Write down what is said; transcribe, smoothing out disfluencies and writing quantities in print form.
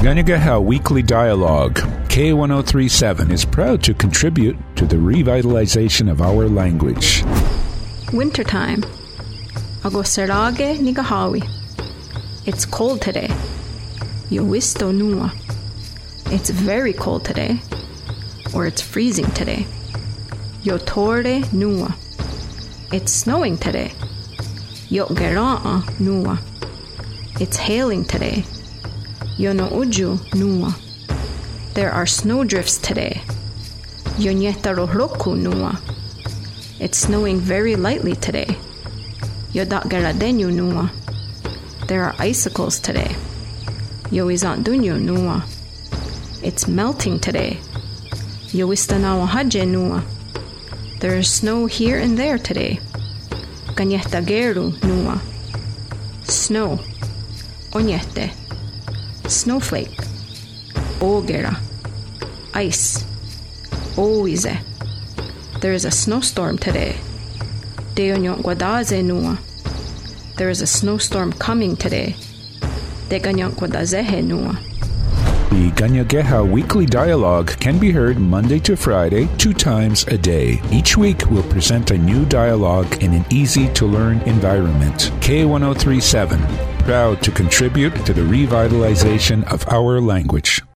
Ganagaha Weekly Dialogue, K1037 is proud to contribute to the revitalization of our language. Wintertime. Agosarage Nigahawi. It's cold today. Yowisto nua. It's very cold today. Or it's freezing today. Yotore nua. It's snowing today. Yotgera'a nua. It's hailing today. Yono uju nua. There are snowdrifts today. Yonyetarohroku nua. It's snowing very lightly today. Yodakgeradenyu nua. There are icicles today. Yoizandunyu nua. It's melting today. Yowistanawahaje nua. There is snow here and there today. Ganyehtageru nua. Snow. Onyete. Snowflake. Ogera. Ice. Oize. There is a snowstorm today. Deonyon guadaze nua. There is a snowstorm coming today. Deganyon guadazehe nua. The Ganyageha Weekly Dialogue can be heard Monday to Friday, 2 times a day. Each week we'll present a new dialogue in an easy-to-learn environment. K1037, proud to contribute to the revitalization of our language.